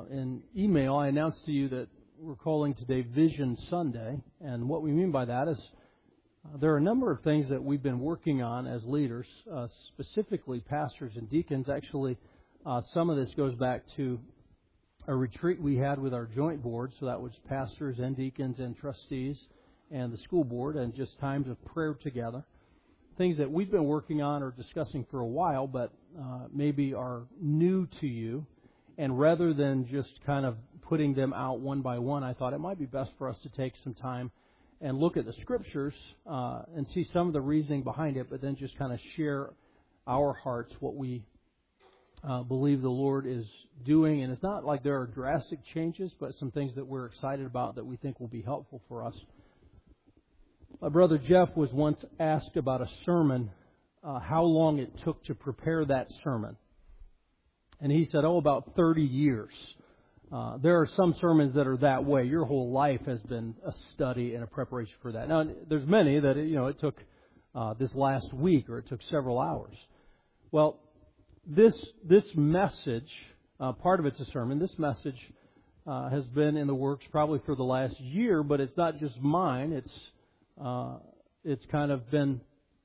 in email, I announced to you that we're calling today Vision Sunday. And what we mean by that is there are a number of things that we've been working on as leaders, specifically pastors and deacons. Actually, some of this goes back to a retreat we had with our joint board. So that was pastors and deacons and trustees and the school board, and just times of prayer together. Things that we've been working on or discussing for a while, but maybe are new to you. And rather than just kind of putting them out one by one, I thought it might be best for us to take some time and look at the Scriptures and see some of the reasoning behind it, but then just kind of share our hearts, what we believe the Lord is doing. And it's not like there are drastic changes, but some things that we're excited about that we think will be helpful for us. My brother Jeff was once asked about a sermon, how long it took to prepare that sermon. And he said, about 30 years. There are some sermons that are that way. Your whole life has been a study and a preparation for that. Now, there's many that, it took this last week or it took several hours. Well, this message, part of it's a sermon. This message has been in the works probably for the last year, but it's not just mine. It's kind of been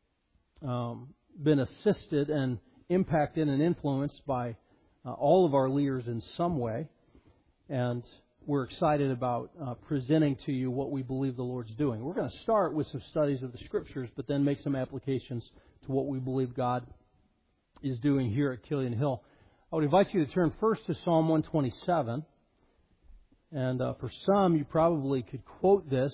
assisted and impacted and influenced by all of our leaders in some way. And we're excited about presenting to you what we believe the Lord's doing. We're going to start with some studies of the Scriptures, but then make some applications to what we believe God is doing here at Killian Hill. I would invite you to turn first to Psalm 127. And for some, you probably could quote this.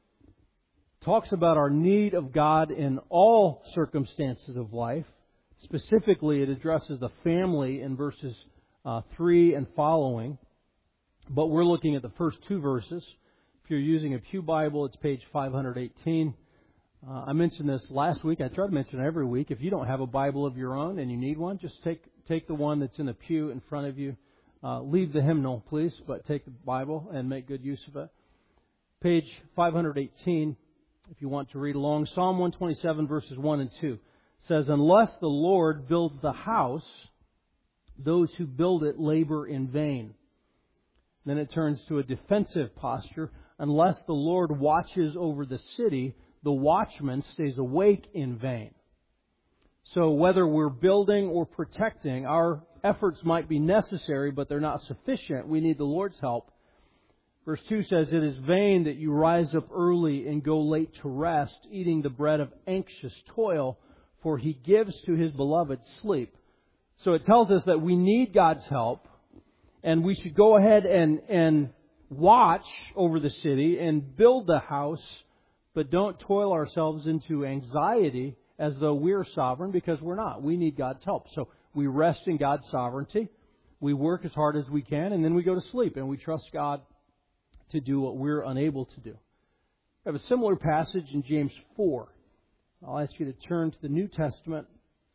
It talks about our need of God in all circumstances of life. Specifically, it addresses the family in verses 3 and following. But we're looking at the first two verses. If you're using a Pew Bible, it's page 518. I mentioned this last week. I try to mention it every week. If you don't have a Bible of your own and you need one, just take the one that's in the pew in front of you. Leave the hymnal, please, but take the Bible and make good use of it. Page 518, if you want to read along. Psalm 127, verses 1 and 2 says, "Unless the Lord builds the house, those who build it labor in vain." Then it turns to a defensive posture. "Unless the Lord watches over the city, the watchman stays awake in vain." So whether we're building or protecting, our efforts might be necessary, but they're not sufficient. We need the Lord's help. Verse 2 says, "It is vain that you rise up early and go late to rest, eating the bread of anxious toil, for He gives to His beloved sleep." So it tells us that we need God's help, and we should go ahead and watch over the city and build the house, but don't toil ourselves into anxiety as though we're sovereign, because we're not. We need God's help. So we rest in God's sovereignty. We work as hard as we can, and then we go to sleep, and we trust God to do what we're unable to do. We have a similar passage in James 4. I'll ask you to turn to the New Testament,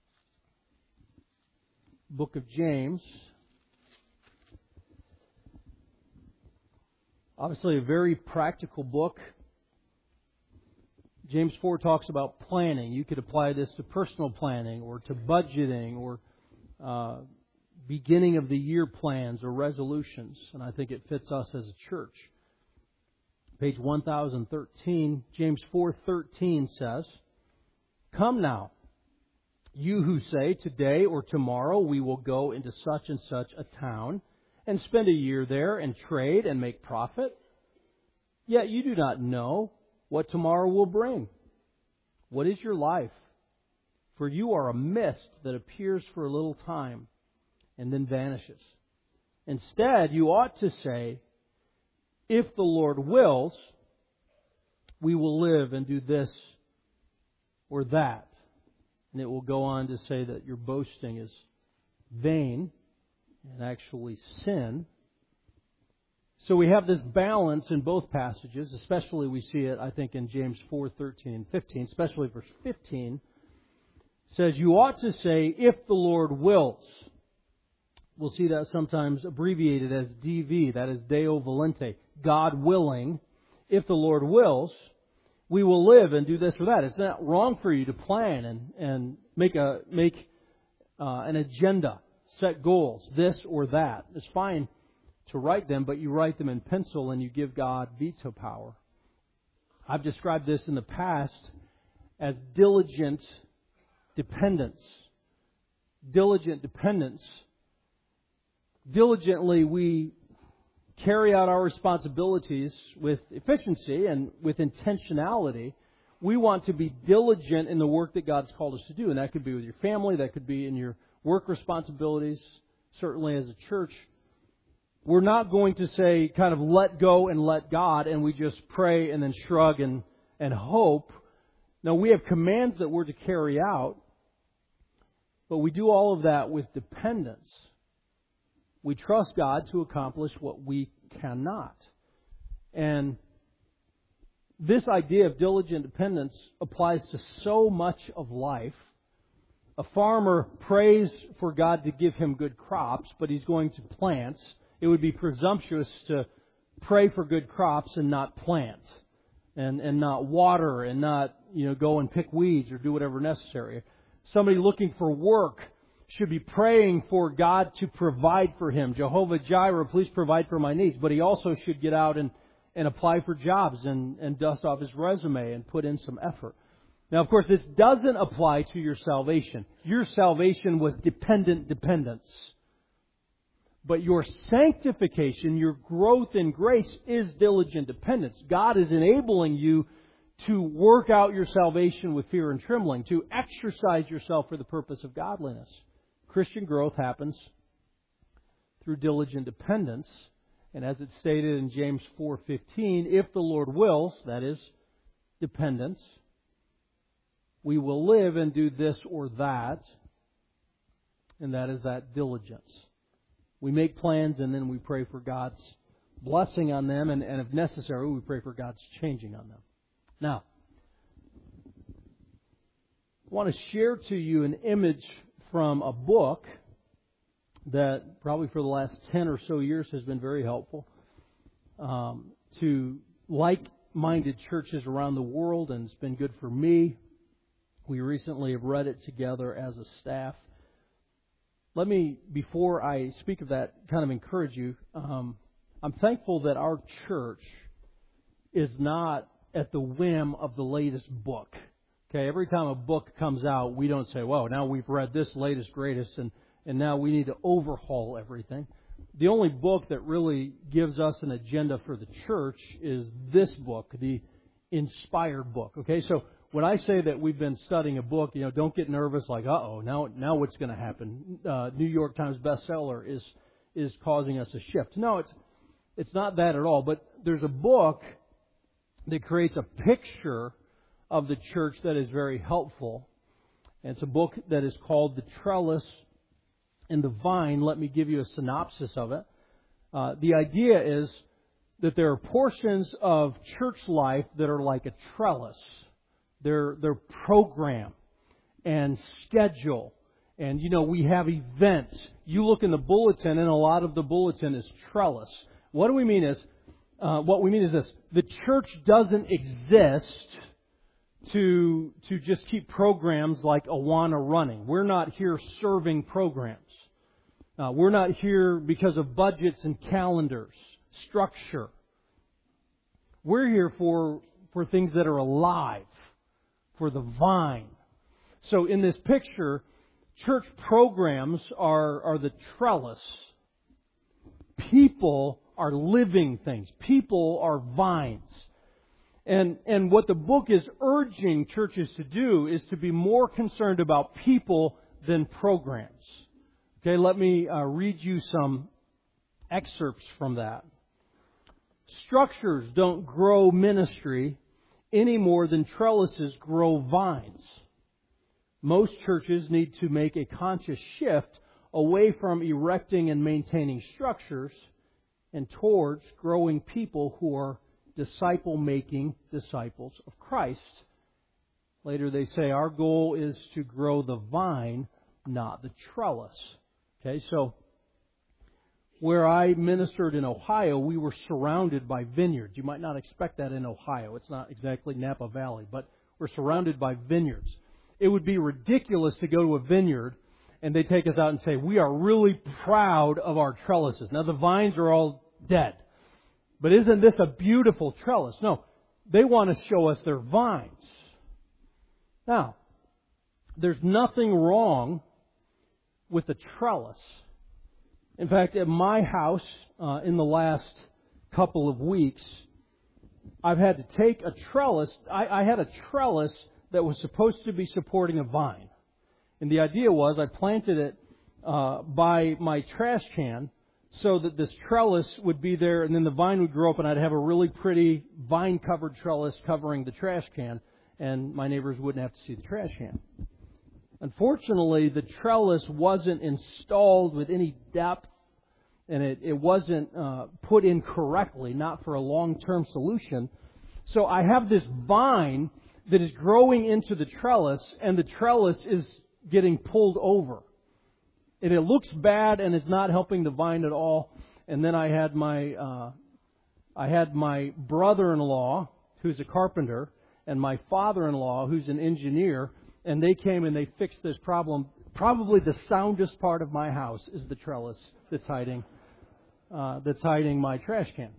book of James. Obviously a very practical book. James 4 talks about planning. You could apply this to personal planning or to budgeting or beginning of the year plans or resolutions. And I think it fits us as a church. Page 1013, James 4:13 says, "Come now, you who say, today or tomorrow we will go into such and such a town and spend a year there and trade and make profit. Yet you do not know what tomorrow will bring. What is your life? For you are a mist that appears for a little time and then vanishes. Instead, you ought to say, if the Lord wills, we will live and do this or that." And it will go on to say that your boasting is vain and actually sin. So we have this balance in both passages. Especially we see it, I think, in James 4:13 and 15. Especially verse 15 says, "You ought to say, if the Lord wills." We'll see that sometimes abbreviated as DV. That is Deo Volente. God willing. If the Lord wills, we will live and do this or that. It's not wrong for you to plan and make an agenda, set goals, this or that. It's fine to write them, but you write them in pencil and you give God veto power. I've described this in the past as diligent dependence. Diligent dependence. Diligently, we carry out our responsibilities with efficiency and with intentionality. We want to be diligent in the work that God's called us to do. And that could be with your family, that could be in your work responsibilities, certainly as a church. We're not going to say kind of let go and let God and we just pray and then shrug and hope. No, we have commands that we're to carry out, but we do all of that with dependence. We trust God to accomplish what we cannot. And this idea of diligent dependence applies to so much of life. A farmer prays for God to give him good crops, but he's going to plant. It would be presumptuous to pray for good crops and not plant, and not water, and not go and pick weeds or do whatever necessary. Somebody looking for work should be praying for God to provide for him. Jehovah Jireh, please provide for my needs. But he also should get out and apply for jobs and dust off his resume and put in some effort. Now, of course, this doesn't apply to your salvation. Your salvation was dependent dependence. But your sanctification, your growth in grace, is diligent dependence. God is enabling you to work out your salvation with fear and trembling, to exercise yourself for the purpose of godliness. Christian growth happens through diligent dependence. And as it's stated in James 4:15, if the Lord wills, that is, dependence, we will live and do this or that, and that is that diligence. We make plans and then we pray for God's blessing on them, and if necessary, we pray for God's changing on them. Now, I want to share to you an image from a book that probably for the last 10 or so years has been very helpful to like-minded churches around the world, and it's been good for me. We recently have read it together as a staff. Let me, before I speak of that, kind of encourage you. I'm thankful that our church is not at the whim of the latest book. Okay, every time a book comes out, we don't say, "Whoa, now we've read this latest, greatest, and now we need to overhaul everything." The only book that really gives us an agenda for the church is this book, the inspired book. Okay, so when I say that we've been studying a book, don't get nervous like, now what's going to happen? New York Times bestseller is causing us a shift. No, it's not that at all. But there's a book that creates a picture of the church that is very helpful. And it's a book that is called The Trellis and the Vine. Let me give you a synopsis of it. The idea is that there are portions of church life that are like a trellis. They're program and schedule. And, we have events. You look in the bulletin, and a lot of the bulletin is trellis. What we mean is this. The church doesn't exist to just keep programs like Awana running. We're not here serving programs. We're not here because of budgets and calendars, structure. We're here for things that are alive, for the vine. So in this picture, church programs are the trellis. People are living things. People are vines. And what the book is urging churches to do is to be more concerned about people than programs. Okay, let me read you some excerpts from that. Structures don't grow ministry any more than trellises grow vines. Most churches need to make a conscious shift away from erecting and maintaining structures and towards growing people who are disciple-making disciples of Christ. Later they say our goal is to grow the vine, not the trellis. Okay, so where I ministered in Ohio, we were surrounded by vineyards. You might not expect that in Ohio. It's not exactly Napa Valley, but we're surrounded by vineyards. It would be ridiculous to go to a vineyard and they take us out and say, we are really proud of our trellises. Now the vines are all dead. But isn't this a beautiful trellis? No, they want to show us their vines. Now, there's nothing wrong with a trellis. In fact, at my house, in the last couple of weeks, I've had to take a trellis. I had a trellis that was supposed to be supporting a vine. And the idea was I planted it by my trash can so that this trellis would be there and then the vine would grow up and I'd have a really pretty vine-covered trellis covering the trash can and my neighbors wouldn't have to see the trash can. Unfortunately, the trellis wasn't installed with any depth and it wasn't put in correctly, not for a long-term solution. So I have this vine that is growing into the trellis, and the trellis is getting pulled over. And it looks bad, and it's not helping the vine at all. And then I had my brother-in-law, who's a carpenter, and my father-in-law, who's an engineer, and they came and they fixed this problem. Probably the soundest part of my house is the trellis that's hiding my trash can.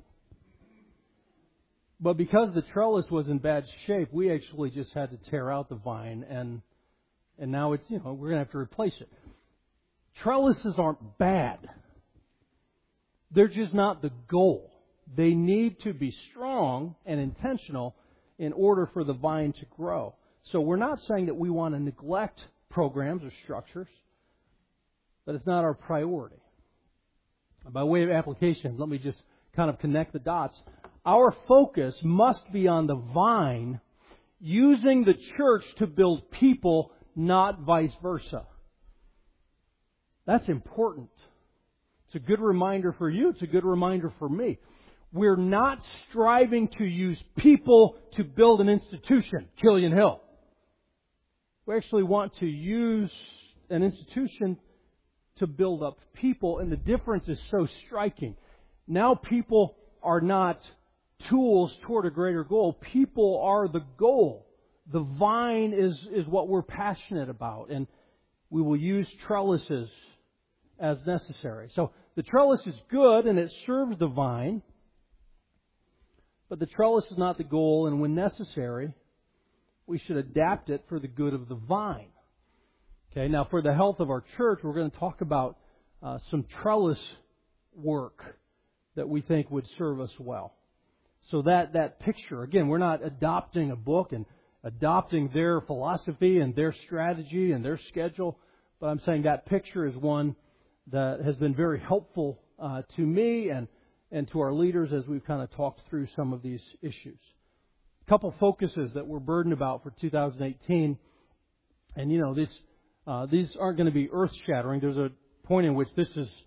But because the trellis was in bad shape, we actually just had to tear out the vine, and now it's, we're going to have to replace it. Trellises aren't bad. They're just not the goal. They need to be strong and intentional in order for the vine to grow. So we're not saying that we want to neglect programs or structures, but it's not our priority. By way of application, let me just kind of connect the dots. Our focus must be on the vine, using the church to build people, not vice versa. That's important. It's a good reminder for you. It's a good reminder for me. We're not striving to use people to build an institution, Killian Hill. We actually want to use an institution to build up people, and the difference is so striking. Now people are not tools toward a greater goal. People are the goal. The vine is what we're passionate about, and we will use trellises as necessary. So the trellis is good, and it serves the vine, but the trellis is not the goal, and when necessary, we should adapt it for the good of the vine. Okay, now for the health of our church, we're going to talk about some trellis work that we think would serve us well. So that picture, again, we're not adopting a book and adopting their philosophy and their strategy and their schedule, but I'm saying that picture is one that has been very helpful to me and to our leaders as we've kind of talked through some of these issues. A couple focuses that we're burdened about for 2018, and these aren't going to be earth-shattering. There's a point in which this is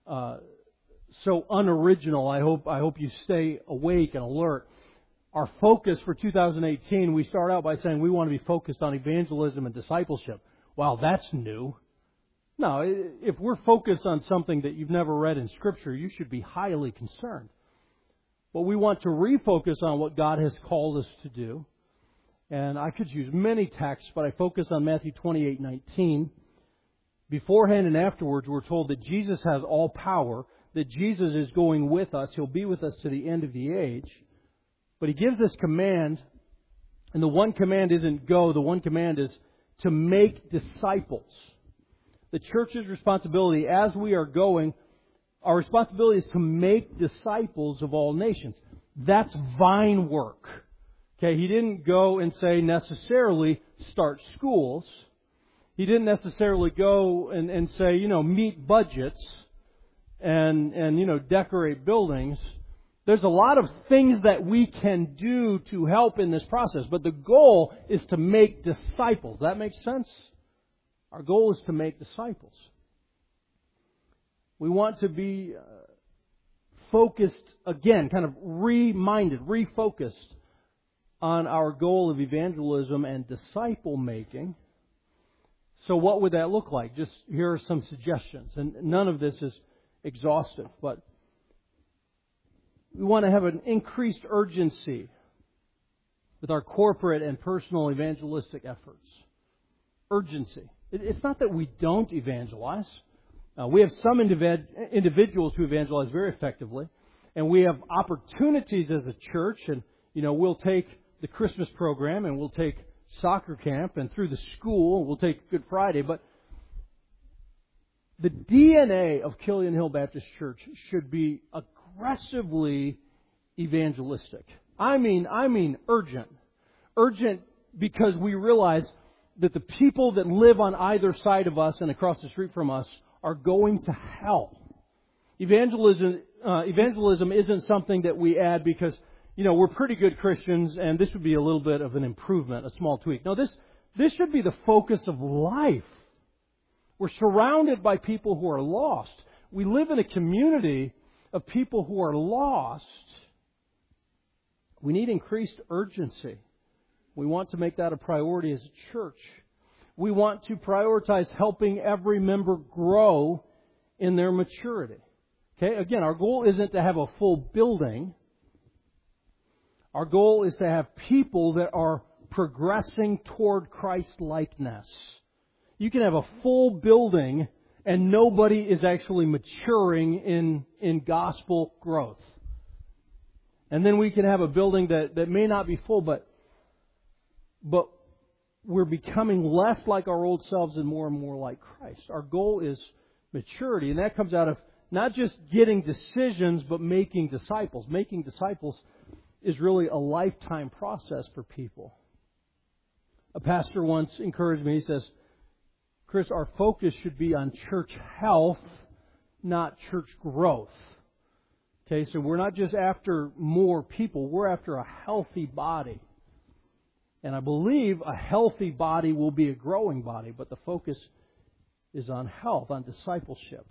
so unoriginal. I hope you stay awake and alert. Our focus for 2018, we start out by saying we want to be focused on evangelism and discipleship. Wow, that's new. No, if we're focused on something that you've never read in Scripture, you should be highly concerned. But we want to refocus on what God has called us to do. And I could use many texts, but I focus on Matthew 28:19. Beforehand and afterwards, we're told that Jesus has all power, that Jesus is going with us. He'll be with us to the end of the age. But He gives this command, and the one command isn't go. The one command is to make disciples. The church's responsibility as we are going, our responsibility is to make disciples of all nations. That's vine work. Okay, He didn't go and say necessarily start schools. He didn't necessarily go and say, meet budgets and decorate buildings. There's a lot of things that we can do to help in this process, but the goal is to make disciples. That makes sense? Our goal is to make disciples. We want to be focused, again, kind of refocused on our goal of evangelism and disciple making. So what would that look like? Just here are some suggestions. And none of this is exhaustive, but we want to have an increased urgency with our corporate and personal evangelistic efforts. Urgency. It's not that we don't evangelize. We have some individuals who evangelize very effectively, and we have opportunities as a church, and we'll take the Christmas program, and we'll take soccer camp, and through the school we'll take Good Friday. But the DNA of Killian Hill Baptist Church should be aggressively evangelistic. I mean urgent. Urgent because we realize that the people that live on either side of us and across the street from us are going to hell. Evangelism isn't something that we add because, we're pretty good Christians and this would be a little bit of an improvement, a small tweak. No, this should be the focus of life. We're surrounded by people who are lost. We live in a community of people who are lost. We need increased urgency. We want to make that a priority as a church. We want to prioritize helping every member grow in their maturity. Okay, again, our goal isn't to have a full building. Our goal is to have people that are progressing toward Christ-likeness. You can have a full building and nobody is actually maturing in gospel growth. And then we can have a building that may not be full, but we're becoming less like our old selves and more like Christ. Our goal is maturity, and that comes out of not just getting decisions, but making disciples. Making disciples is really a lifetime process for people. A pastor once encouraged me, he says, Chris, our focus should be on church health, not church growth. Okay, so we're not just after more people, we're after a healthy body. And I believe a healthy body will be a growing body, but the focus is on health, on discipleship.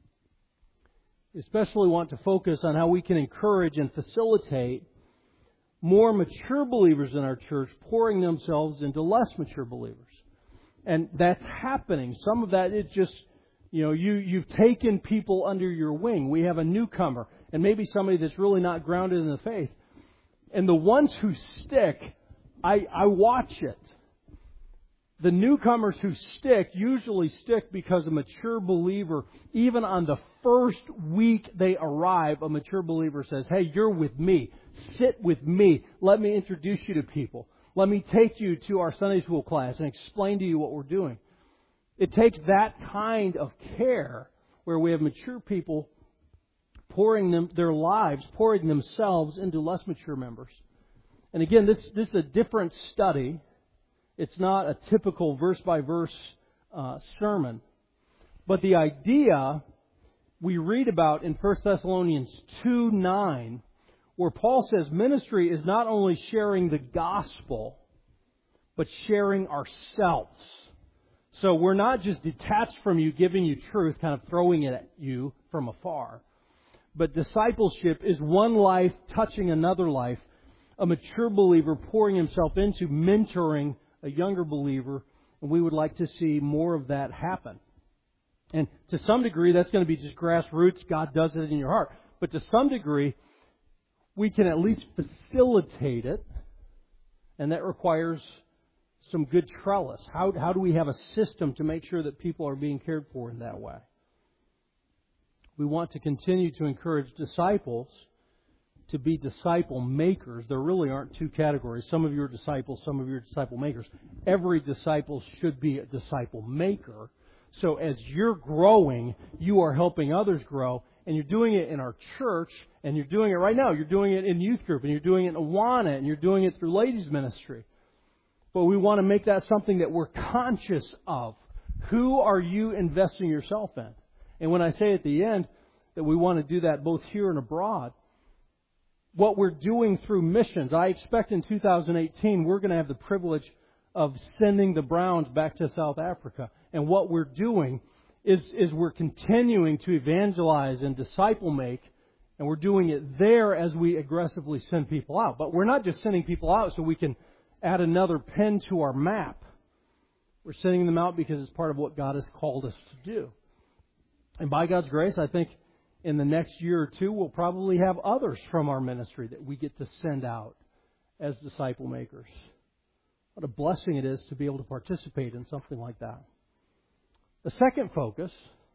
We especially want to focus on how we can encourage and facilitate more mature believers in our church pouring themselves into less mature believers. And that's happening. Some of that is just, you've taken people under your wing. We have a newcomer and maybe somebody that's really not grounded in the faith. And the ones who stick, I watch it. The newcomers who stick usually stick because a mature believer, even on the first week they arrive, a mature believer says, hey, you're with me. Sit with me. Let me introduce you to people. Let me take you to our Sunday school class and explain to you what we're doing. It takes that kind of care where we have mature people pouring their lives, pouring themselves into less mature members. And again, this is a different study. It's not a typical verse-by-verse sermon. But the idea we read about in 1 Thessalonians 2:9, where Paul says ministry is not only sharing the gospel, but sharing ourselves. So we're not just detached from you, giving you truth, kind of throwing it at you from afar. But discipleship is one life touching another life, a mature believer pouring himself into mentoring a younger believer, and we would like to see more of that happen. And to some degree, that's going to be just grassroots. God does it in your heart. But to some degree, we can at least facilitate it, and that requires some good trellis. How do we have a system to make sure that people are being cared for in that way? We want to continue to encourage disciples to be disciple makers. There really aren't two categories. Some of you are disciples, some of you are disciple makers. Every disciple should be a disciple maker. So as you're growing, you are helping others grow. And you're doing it in our church, and you're doing it right now. You're doing it in youth group, and you're doing it in Awana, and you're doing it through ladies ministry. But we want to make that something that we're conscious of. Who are you investing yourself in? And when I say at the end that we want to do that both here and abroad, what we're doing through missions, I expect in 2018 we're going to have the privilege of sending the Browns back to South Africa. And what we're doing is we're continuing to evangelize and disciple make, and we're doing it there as we aggressively send people out. But we're not just sending people out so we can add another pen to our map. We're sending them out because it's part of what God has called us to do. And by God's grace, I think in the next year or two, we'll probably have others from our ministry that we get to send out as disciple makers. What a blessing it is to be able to participate in something like that. The second focus,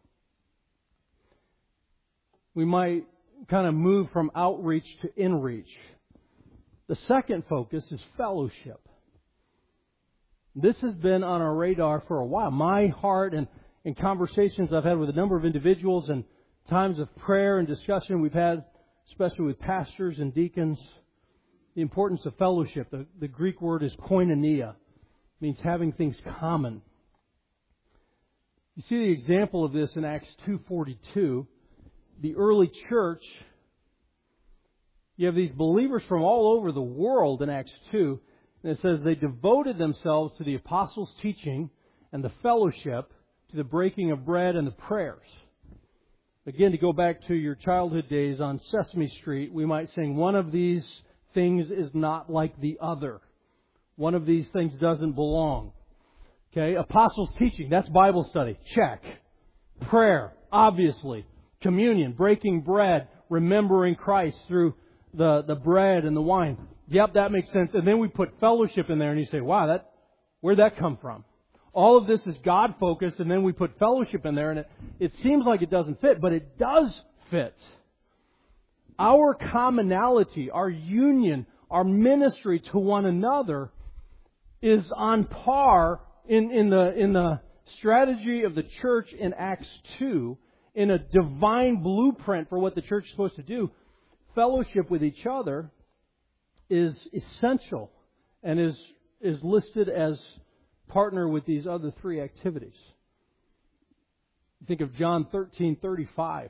we might kind of move from outreach to inreach. The second focus is fellowship. This has been on our radar for a while. My heart and conversations I've had with a number of individuals and times of prayer and discussion we've had, especially with pastors and deacons, the importance of fellowship. The Greek word is koinonia. It means having things common. You see the example of this in Acts 2:42. The early church, you have these believers from all over the world in Acts 2, and it says they devoted themselves to the apostles' teaching and the fellowship, to the breaking of bread and the prayers. Again, to go back to your childhood days on Sesame Street, we might sing, one of these things is not like the other. One of these things doesn't belong. Okay, apostles' teaching, that's Bible study. Check. Prayer, obviously. Communion, breaking bread, remembering Christ through the bread and the wine. Yep, that makes sense. And then we put fellowship in there and you say, wow, where'd that come from? All of this is God-focused, and then we put fellowship in there, and it seems like it doesn't fit, but it does fit. Our commonality, our union, our ministry to one another is on par in the strategy of the church in Acts 2, in a divine blueprint for what the church is supposed to do. Fellowship with each other is essential and is listed as partner with these other three activities. Think of John 13:35. I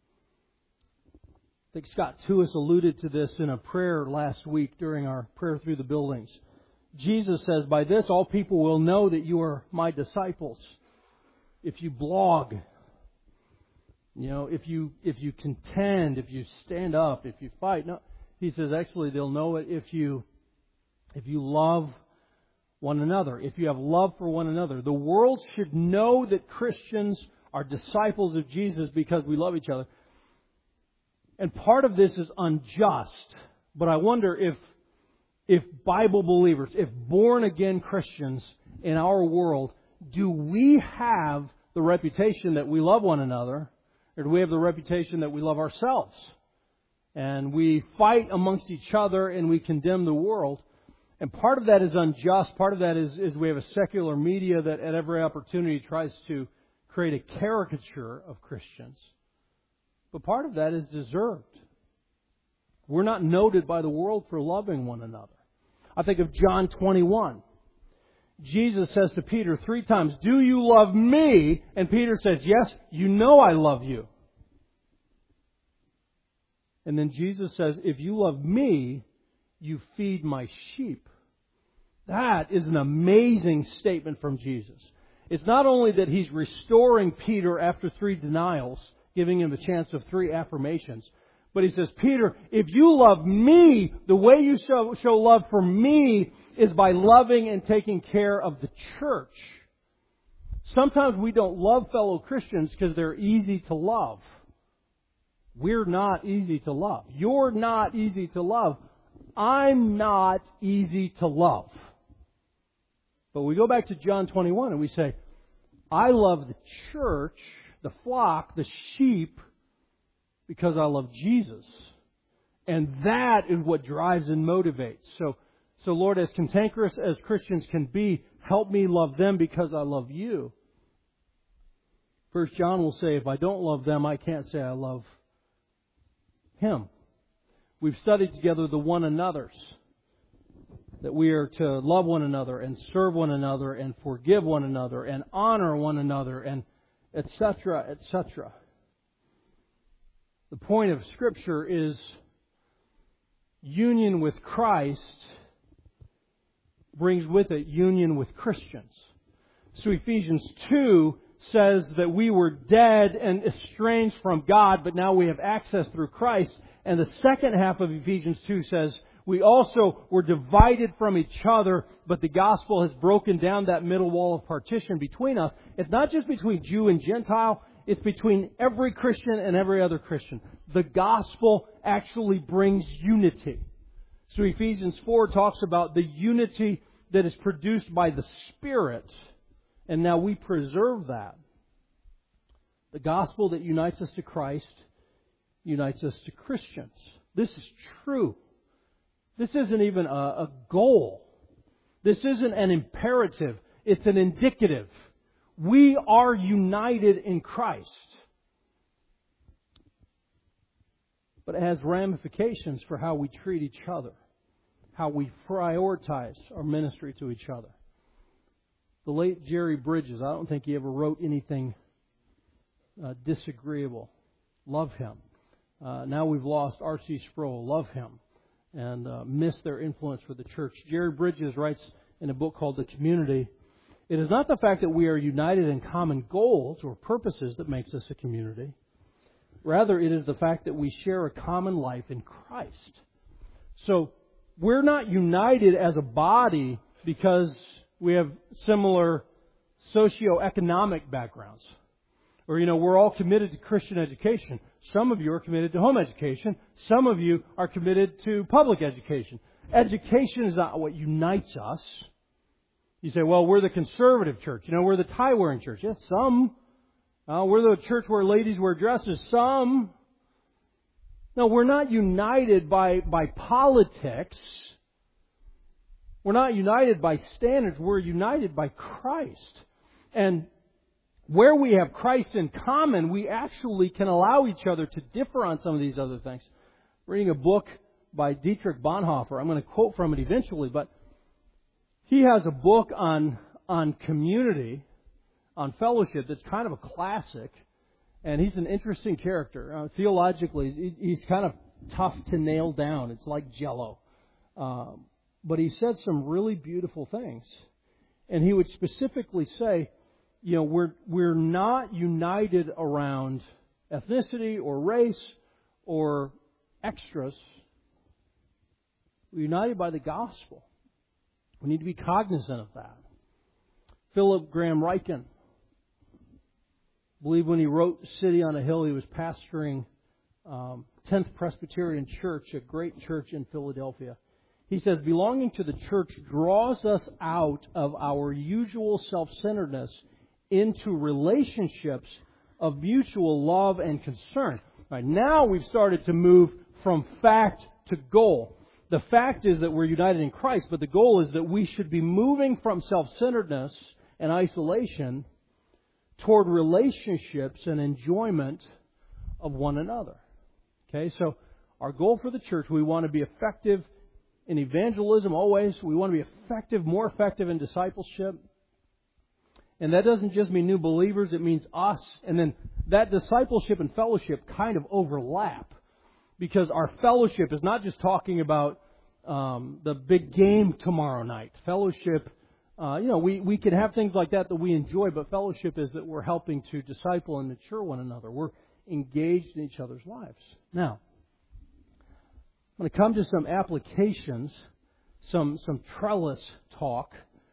think Scott Tuis alluded to this in a prayer last week during our prayer through the buildings. Jesus says, by this all people will know that you are my disciples. If you blog, if you contend, if you stand up, if you fight. No, he says actually they'll know it if you love one another, if you have love for one another. The world should know that Christians are disciples of Jesus because we love each other. And part of this is unjust, but I wonder if Bible believers, if born-again Christians in our world, do we have the reputation that we love one another, or do we have the reputation that we love ourselves? And we fight amongst each other and we condemn the world. And part of that is unjust. Part of that is we have a secular media that at every opportunity tries to create a caricature of Christians. But part of that is deserved. We're not noted by the world for loving one another. I think of John 21. Jesus says to Peter 3 times, do you love me? And Peter says, yes, you know I love you. And then Jesus says, if you love me, you feed my sheep. That is an amazing statement from Jesus. It's not only that He's restoring Peter after 3 denials, giving him a chance of 3 affirmations, but He says, Peter, if you love me, the way you show love for me is by loving and taking care of the church. Sometimes we don't love fellow Christians because they're easy to love. We're not easy to love. You're not easy to love. I'm not easy to love. But we go back to John 21 and we say, I love the church, the flock, the sheep, because I love Jesus. And that is what drives and motivates. So Lord, as cantankerous as Christians can be, help me love them because I love you. 1 John will say, if I don't love them, I can't say I love Him. We've studied together the one another's, that we are to love one another and serve one another and forgive one another and honor one another and etc., etc. The point of Scripture is union with Christ brings with it union with Christians. So Ephesians 2 says that we were dead and estranged from God, but now we have access through Christ. And the second half of Ephesians 2 says we also were divided from each other, but the gospel has broken down that middle wall of partition between us. It's not just between Jew and Gentile. It's between every Christian and every other Christian. The gospel actually brings unity. So Ephesians 4 talks about the unity that is produced by the Spirit. And now we preserve that. The gospel that unites us to Christ unites us to Christians. This is true. This isn't even a goal. This isn't an imperative. It's an indicative. We are united in Christ. But it has ramifications for how we treat each other, how we prioritize our ministry to each other. The late Jerry Bridges, I don't think he ever wrote anything disagreeable. Love him. Now we've lost R.C. Sproul. Love him. And miss their influence for the church. Jerry Bridges writes in a book called The Community, it is not the fact that we are united in common goals or purposes that makes us a community. Rather, it is the fact that we share a common life in Christ. So, we're not united as a body because we have similar socioeconomic backgrounds. Or, we're all committed to Christian education. Some of you are committed to home education. Some of you are committed to public education. Education is not what unites us. You say, well, we're the conservative church. We're the tie-wearing church. Yes, some. We're the church where ladies wear dresses. Some. No, we're not united by politics. We're not united by standards. We're united by Christ. And where we have Christ in common, we actually can allow each other to differ on some of these other things. Reading a book by Dietrich Bonhoeffer. I'm going to quote from it eventually, but he has a book on community, on fellowship that's kind of a classic, and he's an interesting character. Theologically, he's kind of tough to nail down. It's like Jell-O. But he said some really beautiful things. And he would specifically say, we're not united around ethnicity or race or extras. We're united by the gospel. We need to be cognizant of that. Philip Graham Ryken, I believe when he wrote City on a Hill, he was pastoring 10th Presbyterian Church, a great church in Philadelphia. He says, belonging to the church draws us out of our usual self-centeredness into relationships of mutual love and concern. Right, now we've started to move from fact to goal. The fact is that we're united in Christ, but the goal is that we should be moving from self-centeredness and isolation toward relationships and enjoyment of one another. Okay, so our goal for the church, we want to be effective in evangelism always. We want to be effective, more effective in discipleship. And that doesn't just mean new believers, it means us. And then that discipleship and fellowship kind of overlap. Because our fellowship is not just talking about the big game tomorrow night. Fellowship, we can have things like that we enjoy, but fellowship is that we're helping to disciple and mature one another. We're engaged in each other's lives. Now, I'm going to come to some applications, some trellis talk.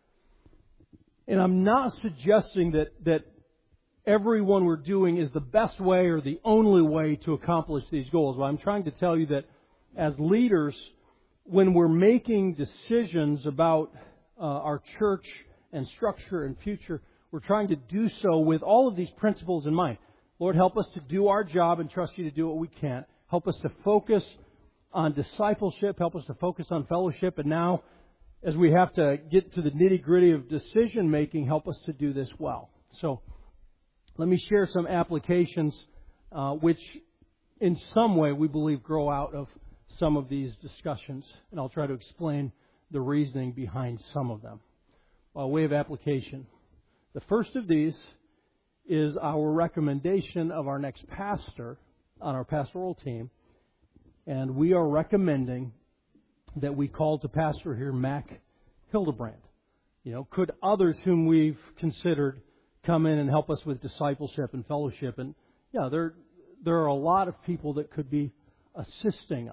And I'm not suggesting that everyone we're doing is the best way or the only way to accomplish these goals. But I'm trying to tell you that as leaders, when we're making decisions about our church and structure and future, we're trying to do so with all of these principles in mind. Lord, help us to do our job and trust you to do what we can. Help us to focus on discipleship. Help us to focus on fellowship. And now, as we have to get to the nitty-gritty of decision making, help us to do this well. So, let me share some applications which in some way we believe grow out of some of these discussions. And I'll try to explain the reasoning behind some of them. By way of application, the first of these is our recommendation of our next pastor on our pastoral team. And we are recommending that we call to pastor here Mac Hildebrand. Could others whom we've considered come in and help us with discipleship and fellowship? And there are a lot of people that could be assisting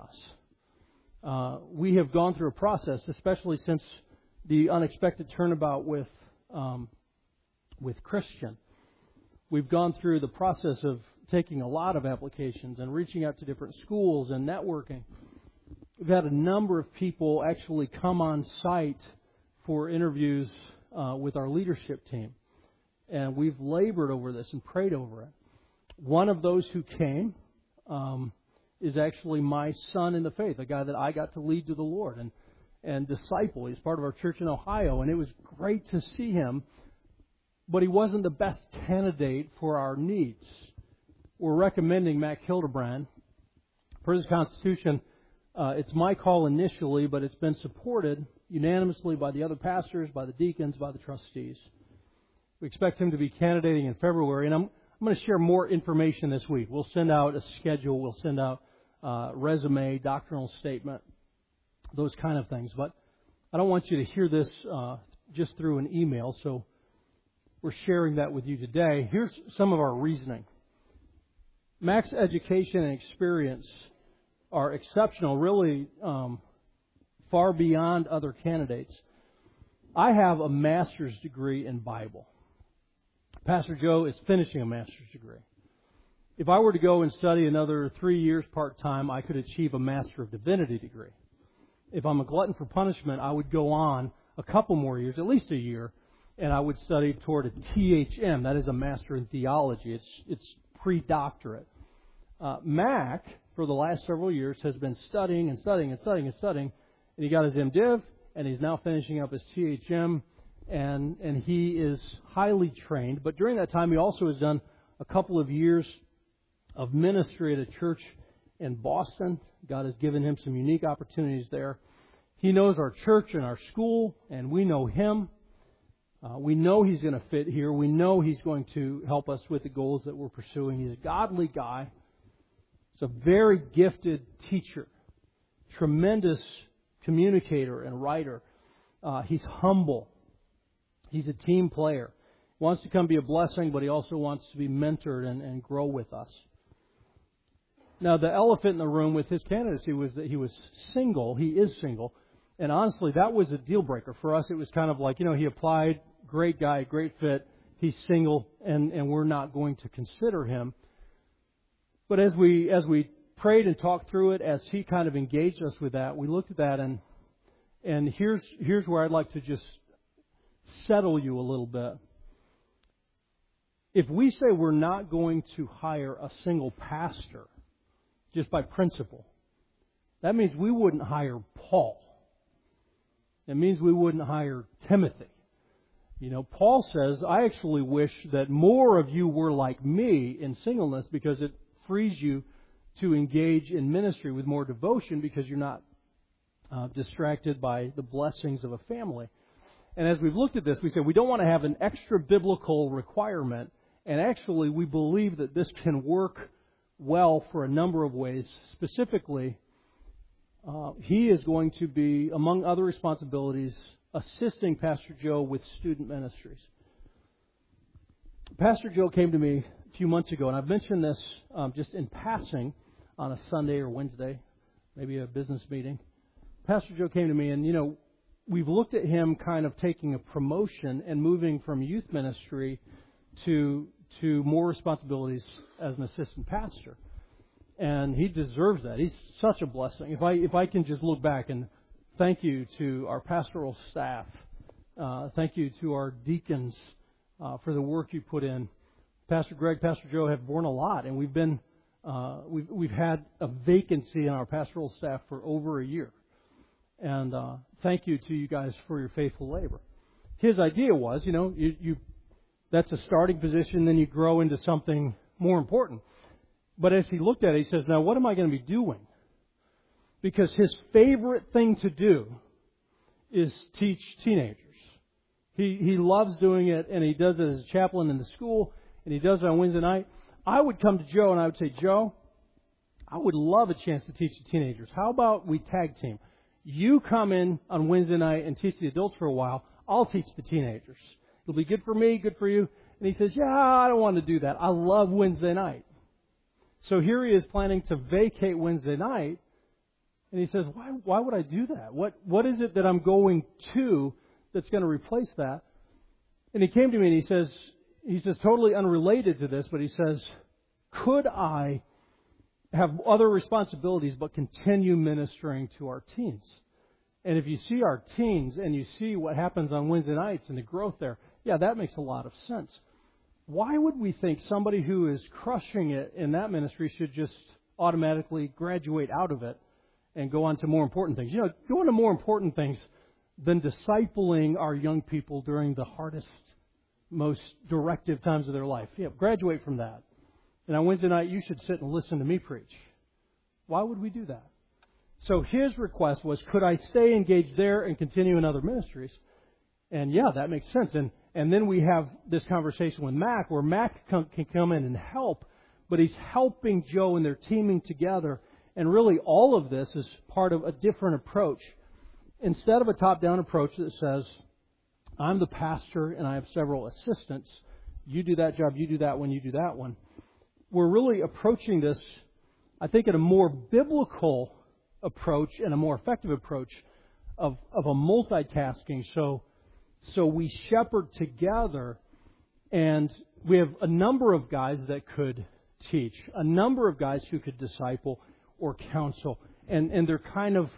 us. We have gone through a process, especially since the unexpected turnabout with Christian. We've gone through the process of taking a lot of applications and reaching out to different schools and networking. We've had a number of people actually come on site for interviews with our leadership team. And we've labored over this and prayed over it. One of those who came is actually my son in the faith, a guy that I got to lead to the Lord and disciple. He's part of our church in Ohio, and it was great to see him, but he wasn't the best candidate for our needs. We're recommending Mac Hildebrand. Per his Constitution, it's my call initially, but it's been supported unanimously by the other pastors, by the deacons, by the trustees. We expect him to be candidating in February, and I'm going to share more information this week. We'll send out a schedule. We'll send out resume, doctrinal statement, those kind of things. But I don't want you to hear this just through an email, so we're sharing that with you today. Here's some of our reasoning. Mac's education and experience are exceptional, really far beyond other candidates. I have a master's degree in Bible. Pastor Joe is finishing a master's degree. If I were to go and study another 3 years part-time, I could achieve a Master of Divinity degree. If I'm a glutton for punishment, I would go on a couple more years, at least a year, and I would study toward a THM. That is a Master in Theology. It's pre-doctorate. Mac, for the last several years, has been studying, and he got his MDiv, and he's now finishing up his THM, and he is highly trained. But during that time, he also has done a couple of years of ministry at a church in Boston. God has given him some unique opportunities there. He knows our church and our school, and we know him. We know he's going to fit here. We know he's going to help us with the goals that we're pursuing. He's a godly guy. He's a very gifted teacher, tremendous communicator and writer. He's humble. He's a team player. He wants to come be a blessing, but he also wants to be mentored and grow with us. Now, the elephant in the room with his candidacy was that he was single. He is single. And honestly, that was a deal breaker. For us, it was kind of like, he applied, great guy, great fit. He's single, and we're not going to consider him. But as we prayed and talked through it, as he kind of engaged us with that, we looked at that, and here's where I'd like to just settle you a little bit. If we say we're not going to hire a single pastor just by principle, that means we wouldn't hire Paul. It means we wouldn't hire Timothy. Paul says, I actually wish that more of you were like me in singleness, because it frees you to engage in ministry with more devotion, because you're not distracted by the blessings of a family. And as we've looked at this, we said we don't want to have an extra biblical requirement. And actually, we believe that this can work well for a number of ways. Specifically, he is going to be, among other responsibilities, assisting Pastor Joe with student ministries. Pastor Joe came to me a few months ago, and I've mentioned this just in passing on a Sunday or Wednesday, maybe a business meeting. Pastor Joe came to me, and, we've looked at him kind of taking a promotion and moving from youth ministry to more responsibilities as an assistant pastor. And he deserves that. He's such a blessing. If I can just look back and thank you to our pastoral staff, thank you to our deacons for the work you put in. Pastor Greg, Pastor Joe have borne a lot, and we've had a vacancy in our pastoral staff for over a year. And thank you to you guys for your faithful labor. His idea was, that's a starting position, then you grow into something more important. But as he looked at it, he says, now what am I going to be doing? Because his favorite thing to do is teach teenagers. He loves doing it, and he does it as a chaplain in the school, and he does it on Wednesday night. I would come to Joe, and I would say, Joe, I would love a chance to teach the teenagers. How about we tag team? You come in on Wednesday night and teach the adults for a while. I'll teach the teenagers. It'll be good for me, good for you. And he says, yeah, I don't want to do that. I love Wednesday night. So here he is planning to vacate Wednesday night. And he says, why would I do that? What is it that I'm going to that's going to replace that? And he came to me and he says totally unrelated to this, but he says, could I have other responsibilities but continue ministering to our teens? And if you see our teens and you see what happens on Wednesday nights and the growth there, yeah, that makes a lot of sense. why would we think somebody who is crushing it in that ministry should just automatically graduate out of it and go on to more important things? Go on to more important things than discipling our young people during the hardest, most directive times of their life. Graduate from that. And on Wednesday night, you should sit and listen to me preach. Why would we do that? So his request was, could I stay engaged there and continue in other ministries? And that makes sense. And then we have this conversation with Mac, where Mac can come in and help, but he's helping Joe, and they're teaming together. And really all of this is part of a different approach. Instead of a top-down approach that says, I'm the pastor and I have several assistants, you do that job, you do that one, you do that one. We're really approaching this, I think, in a more biblical approach and a more effective approach of a multitasking. So we shepherd together, and we have a number of guys that could teach, a number of guys who could disciple or counsel, and they're kind of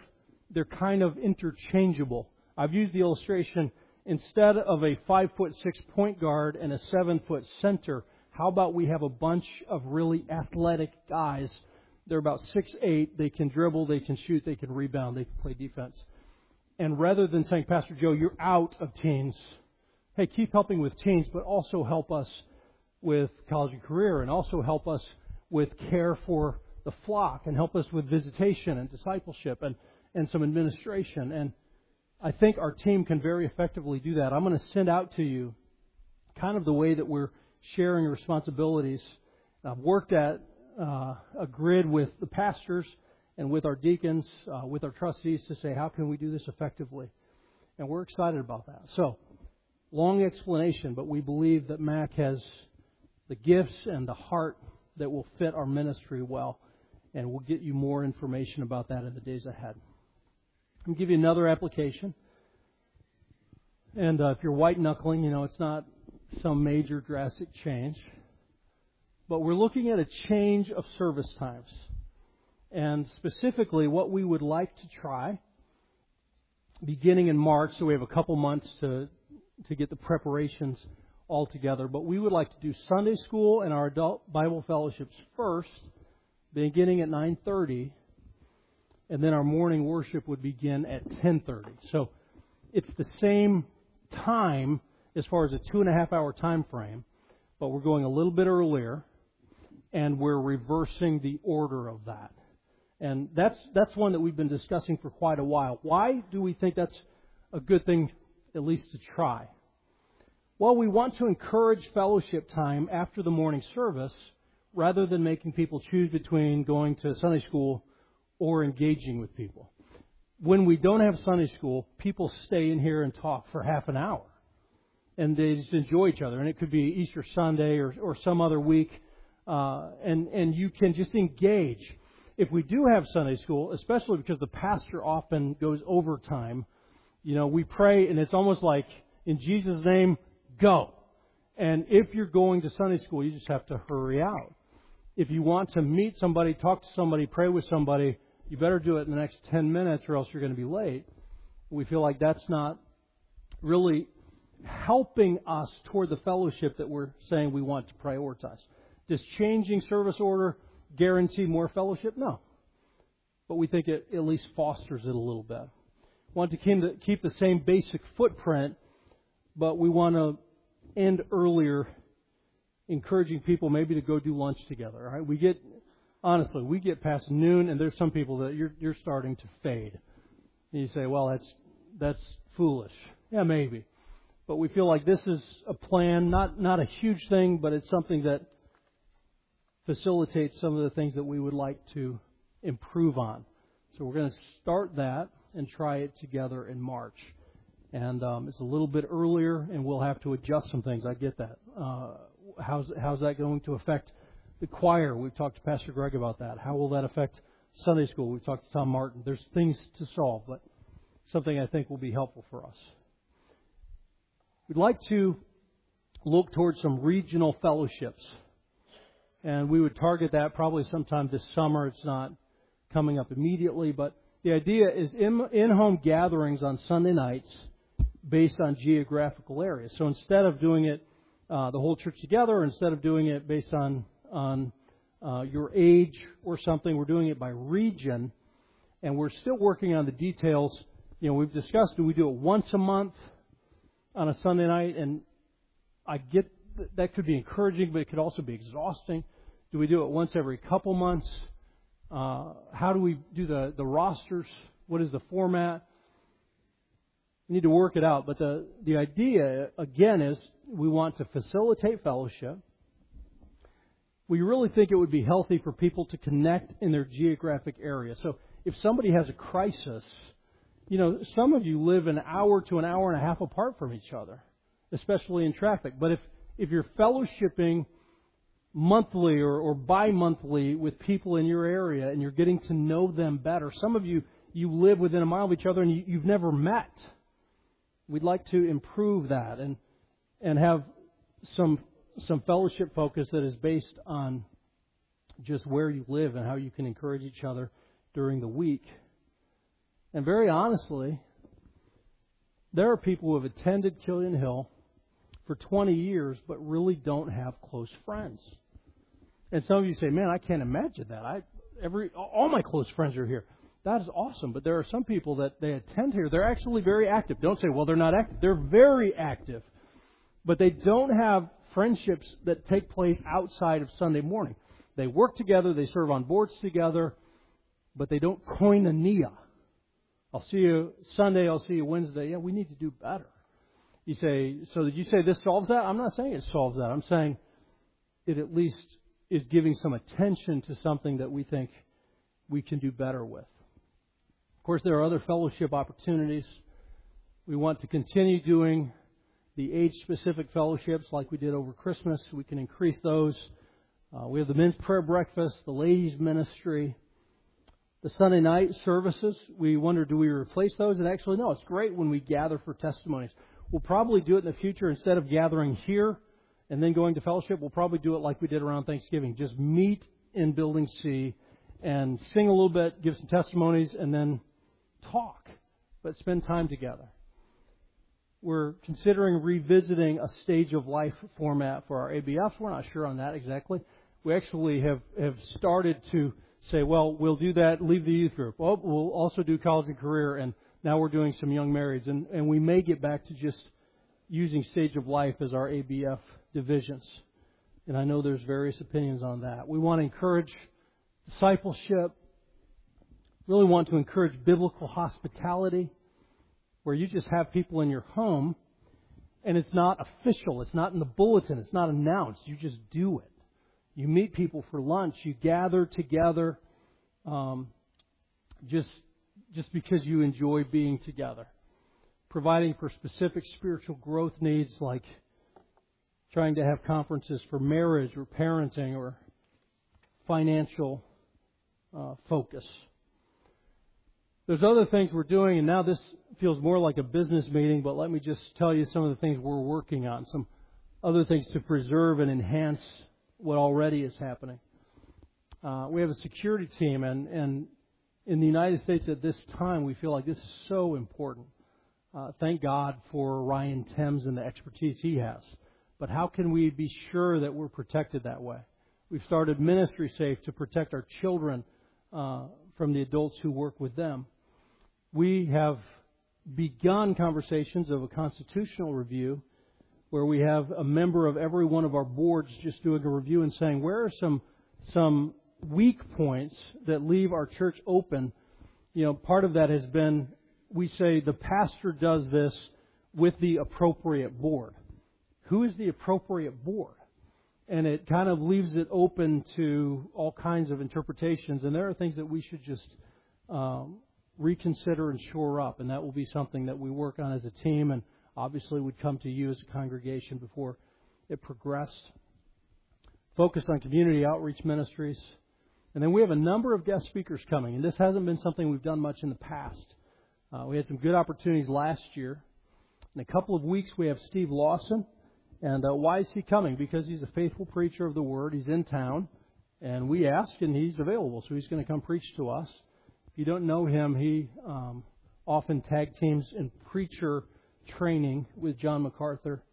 interchangeable. I've used the illustration, instead of a 5'6" point guard and a 7-foot center, how about we have a bunch of really athletic guys? They're about 6'8", they can dribble, they can shoot, they can rebound, they can play defense. And rather than saying, Pastor Joe, you're out of teens, hey, keep helping with teens, but also help us with college and career, and also help us with care for the flock, and help us with visitation and discipleship and some administration. And I think our team can very effectively do that. I'm going to send out to you kind of the way that we're sharing responsibilities. I've worked at a grid with the pastors and with our deacons, with our trustees, to say, how can we do this effectively? And we're excited about that. So, long explanation, but we believe that Mac has the gifts and the heart that will fit our ministry well. And we'll get you more information about that in the days ahead. I'll give you another application. And if you're white-knuckling, it's not some major drastic change. But we're looking at a change of service times. And specifically, what we would like to try, beginning in March, so we have a couple months to get the preparations all together. But we would like to do Sunday school and our adult Bible fellowships first, beginning at 9:30, and then our morning worship would begin at 10:30. So it's the same time as far as a 2.5-hour time frame, but we're going a little bit earlier, and we're reversing the order of that. And that's one that we've been discussing for quite a while. Why do we think that's a good thing, at least to try? Well, we want to encourage fellowship time after the morning service, rather than making people choose between going to Sunday school or engaging with people. When we don't have Sunday school, people stay in here and talk for half an hour. And they just enjoy each other. And it could be Easter Sunday or some other week. And you can just engage. If we do have Sunday school, especially because the pastor often goes overtime, we pray, and it's almost like, in Jesus' name, go. And if you're going to Sunday school, you just have to hurry out. If you want to meet somebody, talk to somebody, pray with somebody, you better do it in the next 10 minutes or else you're going to be late. We feel like that's not really helping us toward the fellowship that we're saying we want to prioritize. Does changing service order guarantee more fellowship? No. But we think it at least fosters it a little bit. We want to keep the same basic footprint, but we want to end earlier, encouraging people maybe to go do lunch together. All right? We get past noon, and there's some people that you're starting to fade. And you say, well, that's foolish. Yeah, maybe. But we feel like this is a plan, not a huge thing, but it's something that facilitates some of the things that we would like to improve on. So we're going to start that and try it together in March. And it's a little bit earlier, and we'll have to adjust some things. I get that. How's that going to affect the choir? We've talked to Pastor Greg about that. How will that affect Sunday school? We've talked to Tom Martin. There's things to solve, but something I think will be helpful for us. We'd like to look towards some regional fellowships. And we would target that probably sometime this summer. It's not coming up immediately, but the idea is in-home gatherings on Sunday nights based on geographical areas. So instead of doing it the whole church together, or instead of doing it based on your age or something, we're doing it by region, and we're still working on the details. We've discussed, do we do it once a month on a Sunday night? And I get that could be encouraging, but it could also be exhausting. Do we do it once every couple months? How do we do the rosters? What is the format? We need to work it out. But the idea, again, is we want to facilitate fellowship. We really think it would be healthy for people to connect in their geographic area. So if somebody has a crisis, some of you live an hour to an hour and a half apart from each other, especially in traffic. But if you're fellowshipping monthly or bi-monthly with people in your area and you're getting to know them better, some of you live within a mile of each other and you've never met. We'd like to improve that and have some fellowship focus that is based on just where you live and how you can encourage each other during the week. And very honestly, there are people who have attended Killian Hill for 20 years but really don't have close friends. And some of you say, man, I can't imagine that. All my close friends are here. That is awesome. But there are some people that they attend here. They're actually very active. Don't say, well, they're not active. They're very active. But they don't have friendships that take place outside of Sunday morning. They work together. They serve on boards together. But they don't koinonia. I'll see you Sunday. I'll see you Wednesday. Yeah, we need to do better. You say, so did you say this solves that? I'm not saying it solves that. I'm saying it at least is giving some attention to something that we think we can do better with. Of course, there are other fellowship opportunities. We want to continue doing the age-specific fellowships like we did over Christmas. We can increase those. We have the men's prayer breakfast, the ladies' ministry, the Sunday night services. We wonder, do we replace those? And actually, no, it's great when we gather for testimonies. We'll probably do it in the future. Instead of gathering here and then going to fellowship, we'll probably do it like we did around Thanksgiving. Just meet in Building C and sing a little bit, give some testimonies, and then talk, but spend time together. We're considering revisiting a stage of life format for our ABFs. We're not sure on that exactly. We actually have started to say, well, we'll do that, leave the youth group. Well, we'll also do college and career, and now we're doing some young marrieds. And we may get back to just using stage of life as our ABF divisions. And I know there's various opinions on that. We want to encourage discipleship. Really want to encourage biblical hospitality, where you just have people in your home, and it's not official. It's not in the bulletin. It's not announced. You just do it. You meet people for lunch. You gather together just because you enjoy being together. Providing for specific spiritual growth needs like trying to have conferences for marriage or parenting or financial focus. There's other things we're doing, and now this feels more like a business meeting, but let me just tell you some of the things we're working on, some other things to preserve and enhance what already is happening. We have a security team, and in the United States at this time, we feel like this is so important. Thank God for Ryan Thames and the expertise he has. But how can we be sure that we're protected that way? We've started Ministry Safe to protect our children from the adults who work with them. We have begun conversations of a constitutional review where we have a member of every one of our boards just doing a review and saying, where are some weak points that leave our church open? Part of that has been, we say the pastor does this with the appropriate board. Who is the appropriate board? And it kind of leaves it open to all kinds of interpretations. And there are things that we should just reconsider and shore up. And that will be something that we work on as a team. And obviously would come to you as a congregation before it progressed. Focused on community outreach ministries. And then we have a number of guest speakers coming. And this hasn't been something we've done much in the past. We had some good opportunities last year. In a couple of weeks, we have Steve Lawson. And why is he coming? Because he's a faithful preacher of the Word. He's in town. And we asked, and he's available. So he's going to come preach to us. If you don't know him, he often tag teams in preacher training with John MacArthur.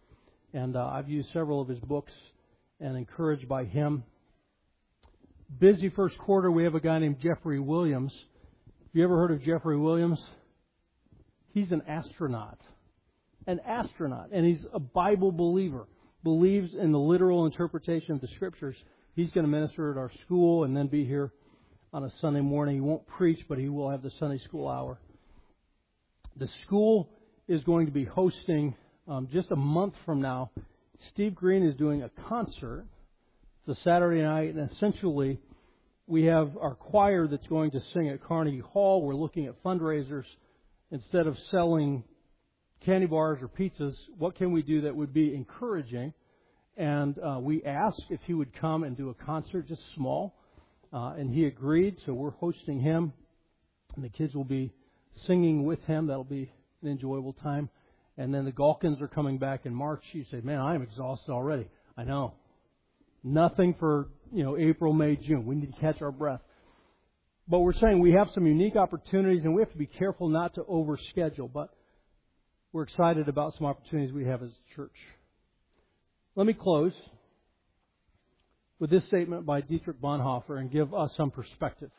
And I've used several of his books and encouraged by him. Busy first quarter, we have a guy named Jeffrey Williams. Have you ever heard of Jeffrey Williams? He's an astronaut. And he's a Bible believer. Believes in the literal interpretation of the Scriptures. He's going to minister at our school and then be here on a Sunday morning. He won't preach, but he will have the Sunday school hour. The school is going to be hosting, just a month from now, Steve Green is doing a concert. It's a Saturday night, and essentially we have our choir that's going to sing at Carnegie Hall. We're looking at fundraisers. Instead of selling candy bars or pizzas, what can we do that would be encouraging? And we asked if he would come and do a concert, just small. And he agreed, so we're hosting him. And the kids will be singing with him. That'll be an enjoyable time. And then the Galkins are coming back in March. You say, man, I'm exhausted already. I know. Nothing for, April, May, June. We need to catch our breath. But we're saying we have some unique opportunities, and we have to be careful not to overschedule. But we're excited about some opportunities we have as a church. Let me close with this statement by Dietrich Bonhoeffer and give us some perspective.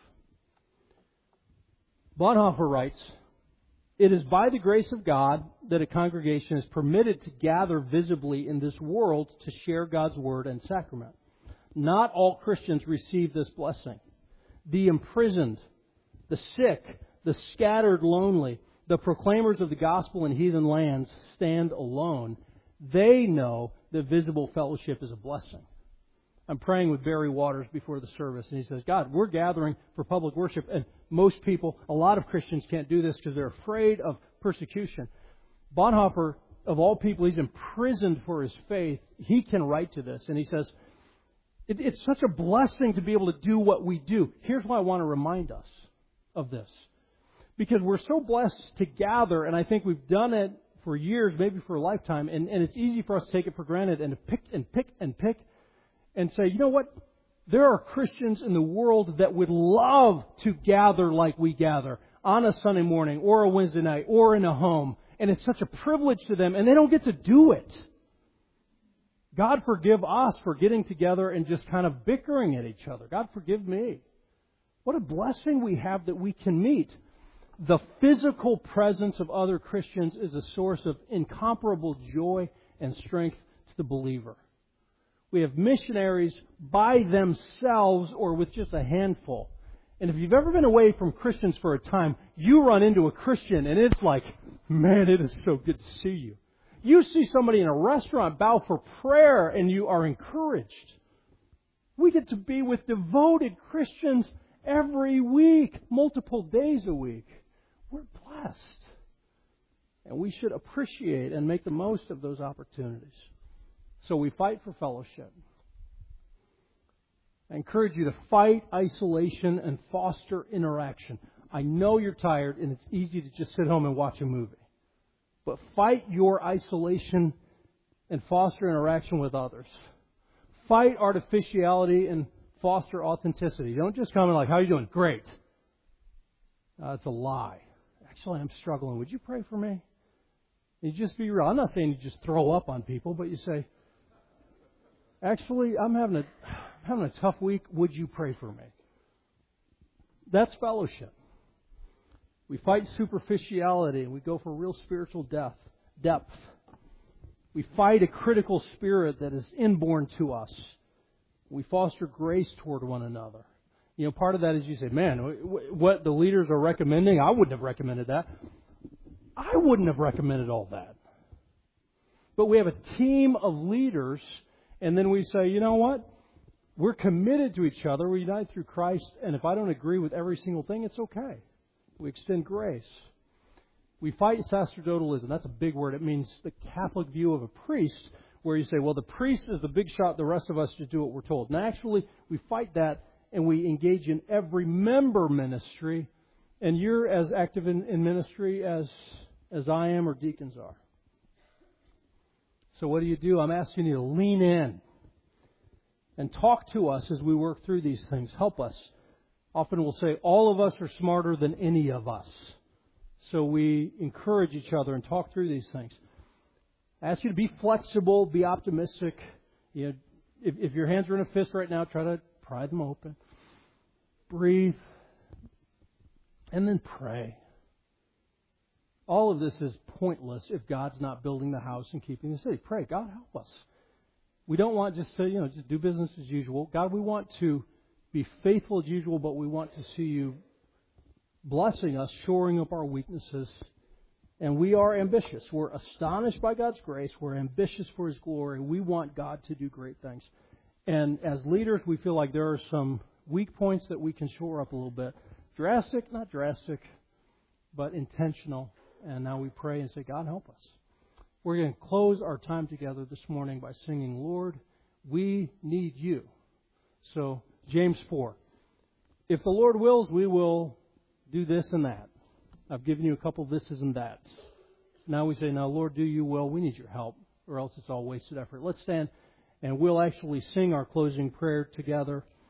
Bonhoeffer writes, "It is by the grace of God that a congregation is permitted to gather visibly in this world to share God's Word and sacrament. Not all Christians receive this blessing. The imprisoned, the sick, the scattered lonely, the proclaimers of the gospel in heathen lands stand alone. They know that visible fellowship is a blessing." I'm praying with Barry Waters before the service, and he says, God, we're gathering for public worship, and most people, a lot of Christians can't do this because they're afraid of persecution. Bonhoeffer, of all people, he's imprisoned for his faith. He can write to this, and he says, it's such a blessing to be able to do what we do. Here's why I want to remind us of this. Because we're so blessed to gather, and I think we've done it for years, maybe for a lifetime, and it's easy for us to take it for granted and to pick and say, you know what? There are Christians in the world that would love to gather like we gather on a Sunday morning or a Wednesday night or in a home, and it's such a privilege to them, and they don't get to do it. God forgive us for getting together and just kind of bickering at each other. God forgive me. What a blessing we have that we can meet. The physical presence of other Christians is a source of incomparable joy and strength to the believer. We have missionaries by themselves or with just a handful. And if you've ever been away from Christians for a time, you run into a Christian and it's like, man, it is so good to see you. You see somebody in a restaurant bow for prayer and you are encouraged. We get to be with devoted Christians every week, multiple days a week. We're blessed. And we should appreciate and make the most of those opportunities. So we fight for fellowship. I encourage you to fight isolation and foster interaction. I know you're tired and it's easy to just sit home and watch a movie. But fight your isolation and foster interaction with others. Fight artificiality and foster authenticity. Don't just come in like, how are you doing? Great. That's a lie. Actually, I'm struggling. Would you pray for me? You just be real. I'm not saying you just throw up on people, but you say, actually, I'm having a tough week. Would you pray for me? That's fellowship. We fight superficiality and we go for real spiritual depth. We fight a critical spirit that is inborn to us. We foster grace toward one another. You know, part of that is you say, man, what the leaders are recommending, I wouldn't have recommended that. I wouldn't have recommended all that. But we have a team of leaders, and then we say, you know what? We're committed to each other. We're united through Christ, and if I don't agree with every single thing, it's okay. We extend grace. We fight sacerdotalism. That's a big word. It means the Catholic view of a priest, where you say, well, the priest is the big shot. The rest of us just do what we're told. And actually, we fight that, and we engage in every member ministry. And you're as active in ministry as I am or deacons are. So what do? I'm asking you to lean in and talk to us as we work through these things. Help us. Often we'll say, all of us are smarter than any of us. So we encourage each other and talk through these things. I ask you to be flexible, be optimistic. You know, if your hands are in a fist right now, try to pry them open. Breathe. And then pray. All of this is pointless if God's not building the house and keeping the city. Pray, God, help us. We don't want just to, just do business as usual. God, we want to be faithful as usual, but we want to see you blessing us, shoring up our weaknesses. And we are ambitious. We're astonished by God's grace. We're ambitious for His glory. We want God to do great things. And as leaders, we feel like there are some weak points that we can shore up a little bit. Drastic, not drastic, but intentional. And now we pray and say, God, help us. We're going to close our time together this morning by singing, Lord, we need you. So, James 4. If the Lord wills, we will do this and that. I've given you a couple of thises and that's. Now we say, now, Lord, do you will. We need your help, or else it's all wasted effort. Let's stand, and we'll actually sing our closing prayer together.